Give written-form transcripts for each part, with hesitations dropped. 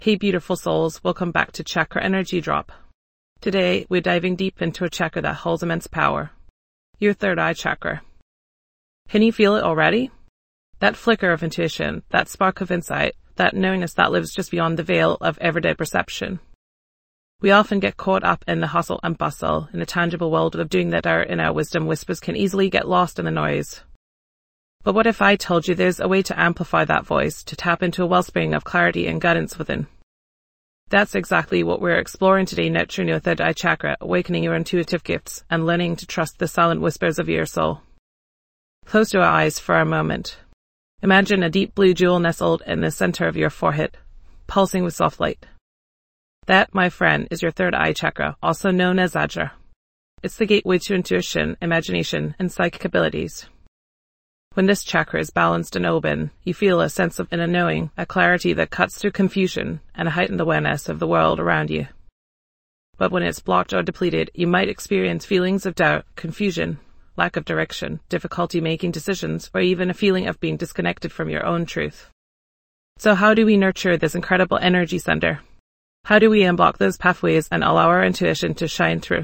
Hey beautiful souls, welcome back to Chakra Energy Drop. Today, we're diving deep into a chakra that holds immense power. Your third eye chakra. Can you feel it already? That flicker of intuition, that spark of insight, that knowingness that lives just beyond the veil of everyday perception. We often get caught up in the hustle and bustle, in the tangible world of doing that our inner wisdom whispers can easily get lost in the noise. But what if I told you there's a way to amplify that voice, to tap into a wellspring of clarity and guidance within? That's exactly what we're exploring today, nurturing your third eye chakra, awakening your intuitive gifts, and learning to trust the silent whispers of your soul. Close your eyes for a moment. Imagine a deep blue jewel nestled in the center of your forehead, pulsing with soft light. That, my friend, is your third eye chakra, also known as Ajna. It's the gateway to intuition, imagination, and psychic abilities. When this chakra is balanced and open, you feel a sense of inner knowing, a clarity that cuts through confusion, and a heightened awareness of the world around you. But when it's blocked or depleted, you might experience feelings of doubt, confusion, lack of direction, difficulty making decisions, or even a feeling of being disconnected from your own truth. So how do we nurture this incredible energy center? How do we unblock those pathways and allow our intuition to shine through?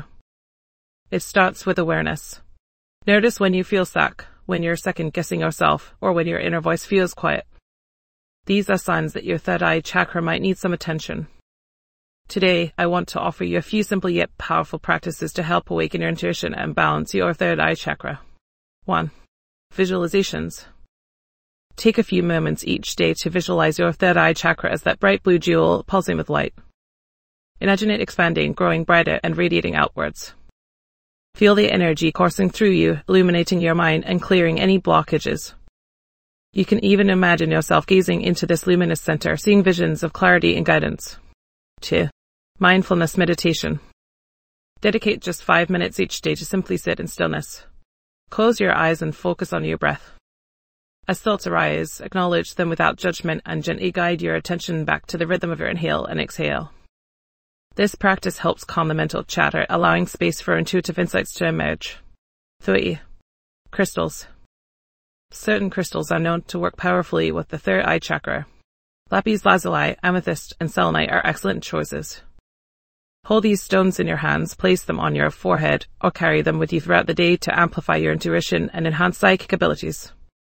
It starts with awareness. Notice when you feel stuck, when you're second-guessing yourself, or when your inner voice feels quiet. These are signs that your third eye chakra might need some attention. Today, I want to offer you a few simple yet powerful practices to help awaken your intuition and balance your third eye chakra. 1. Visualizations. Take a few moments each day to visualize your third eye chakra as that bright blue jewel pulsing with light. Imagine it expanding, growing brighter, and radiating outwards. Feel the energy coursing through you, illuminating your mind and clearing any blockages. You can even imagine yourself gazing into this luminous center, seeing visions of clarity and guidance. 2. Mindfulness meditation. Dedicate just 5 minutes each day to simply sit in stillness. Close your eyes and focus on your breath. As thoughts arise, acknowledge them without judgment and gently guide your attention back to the rhythm of your inhale and exhale. This practice helps calm the mental chatter, allowing space for intuitive insights to emerge. 3. Crystals. Certain crystals are known to work powerfully with the third eye chakra. Lapis lazuli, amethyst, and selenite are excellent choices. Hold these stones in your hands, place them on your forehead, or carry them with you throughout the day to amplify your intuition and enhance psychic abilities.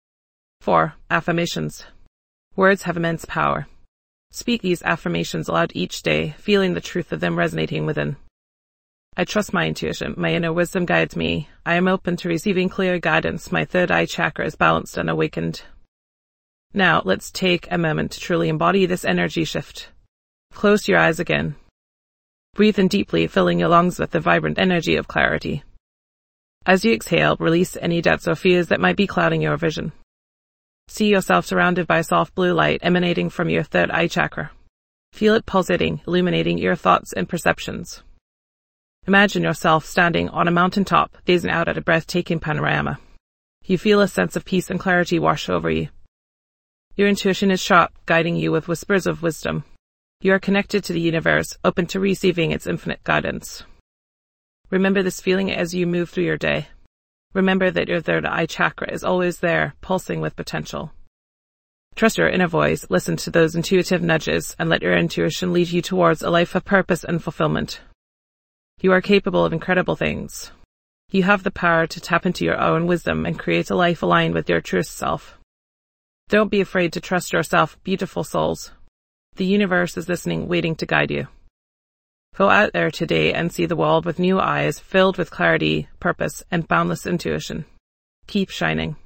4. Affirmations. Words have immense power. Speak these affirmations aloud each day, feeling the truth of them resonating within. I trust my intuition. My inner wisdom guides me. I am open to receiving clear guidance. My third eye chakra is balanced and awakened. Now, let's take a moment to truly embody this energy shift. Close your eyes again. Breathe in deeply, filling your lungs with the vibrant energy of clarity. As you exhale, release any doubts or fears that might be clouding your vision. See yourself surrounded by soft blue light emanating from your third eye chakra. Feel it pulsating, illuminating your thoughts and perceptions. Imagine yourself standing on a mountaintop, gazing out at a breathtaking panorama. You feel a sense of peace and clarity wash over you. Your intuition is sharp, guiding you with whispers of wisdom. You are connected to the universe, open to receiving its infinite guidance. Remember this feeling as you move through your day. Remember that your third eye chakra is always there, pulsing with potential. Trust your inner voice, listen to those intuitive nudges, and let your intuition lead you towards a life of purpose and fulfillment. You are capable of incredible things. You have the power to tap into your own wisdom and create a life aligned with your truest self. Don't be afraid to trust yourself, beautiful souls. The universe is listening, waiting to guide you. Go out there today and see the world with new eyes, filled with clarity, purpose, and boundless intuition. Keep shining.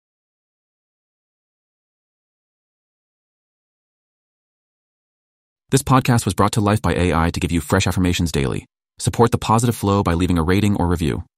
This podcast was brought to life by AI to give you fresh affirmations daily. Support the positive flow by leaving a rating or review.